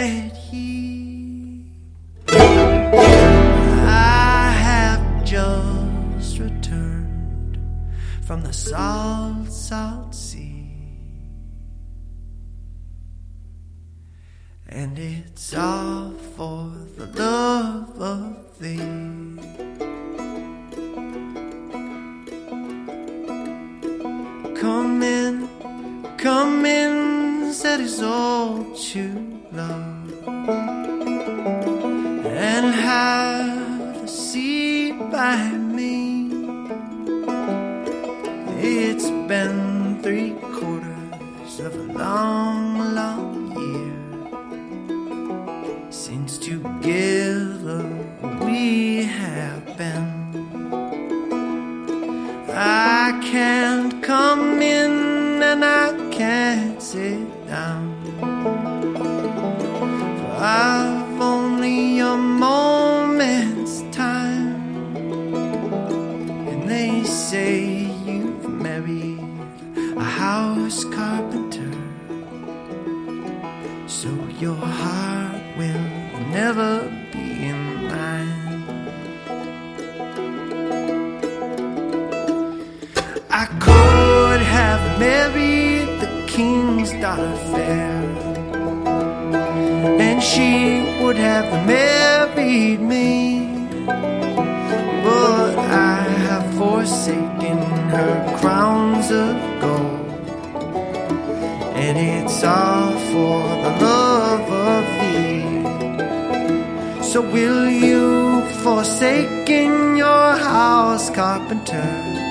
said he, I have just returned from the salt, salt sea, and it's all for the love of thee. Come in, said his old true love, and have a seat by me. It's been 3/4 of a long, long year since together we have been. I can't come in and I can't sit down, for I've only a moment's time. And they say you've married a house carpenter, so your heart will never be in mine. I could have married the king's daughter fair, and she would have married me, but I have forsaken her crowns of gold, and it's all for the love of thee. So will you forsake in your house, carpenter?